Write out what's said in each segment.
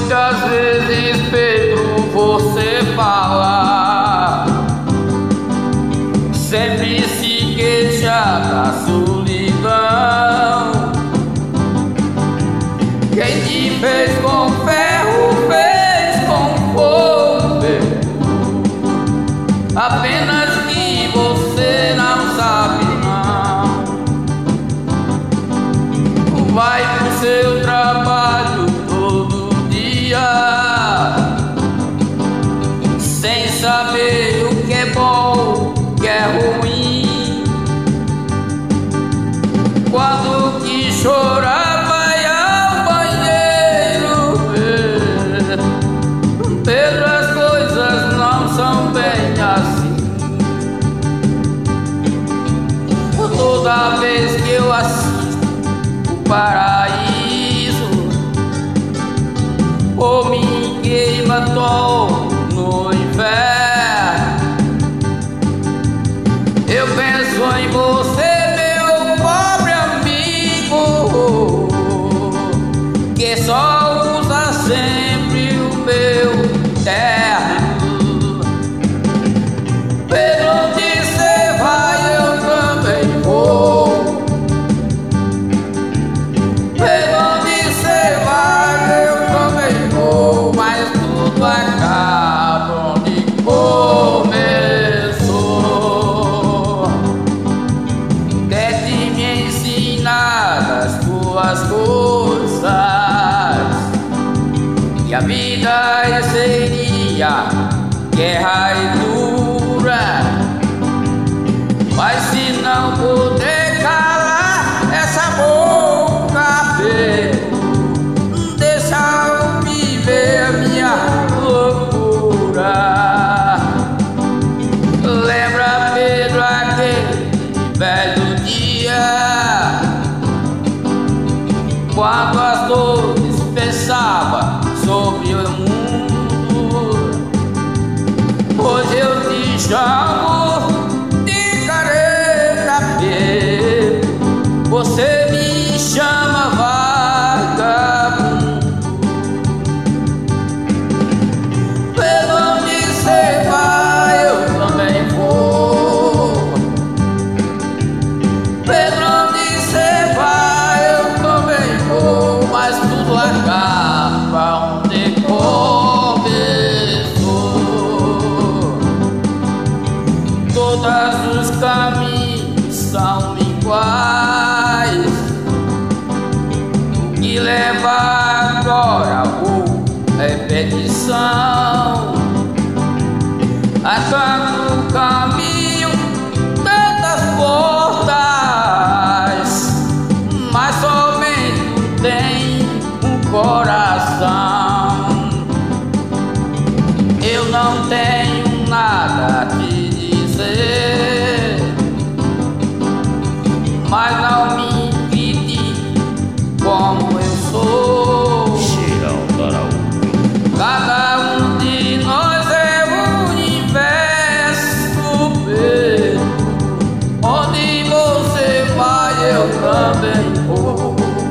Muitas vezes, Pedro, você fala, sempre se queixa da solidão. Quem te fez com ferro, fez com fogo, Pedro. Apenas que você não sabe, não. Vai pro seu trabalho todo dia, sem saber o que é bom, o que é ruim. Quando que chorar, vai ao banheiro ver. Pedro, as coisas não são bem assim. Toda vez que eu assisto o Paraíso, ou me queima todo no inverno, eu penso em você, meu pobre amigo, que só usa sempre o meu terno. Pedro, onde você vai, eu também vou. Pedro, onde você vai, eu também vou. Mas tudo acaba onde começou. Tente me ensinar as tuas coisas, que a vida seria guerra e dura. Mas se não puder calar essa boca, Pedro, deixa eu viver a minha loucura. Lembra, Pedro, aquele velho dia, quando as dores pensava sobre o mundo. Hoje eu te chamo de careta, Pedro, você me chama vagabundo. Pedro, onde você vai, eu também vou. Pedro, onde você vai, eu também vou. Mas tudo acaba onde começou. Todos os caminhos são iguais. O que leva agora ou repetição? Há tanto caminho, tantas portas, mas somente tem um coração. Eu não tenho nada a te dizer, mas não me critique como eu sou. Cheirão do Araújo. Cada um de nós é o universo, Pedro. Onde você vai, eu também vou.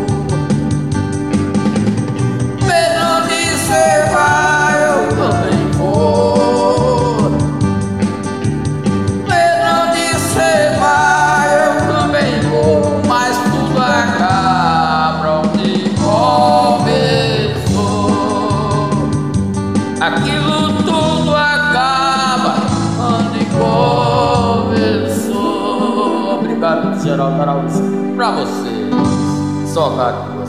Pedro, onde você vai, eu também vou. Pedro, onde você vai, eu também vou. Mas tudo acaba onde começou. Aquilo tudo acaba onde começou. Obrigado, Geraldo Araújo. Pra você, só rádio.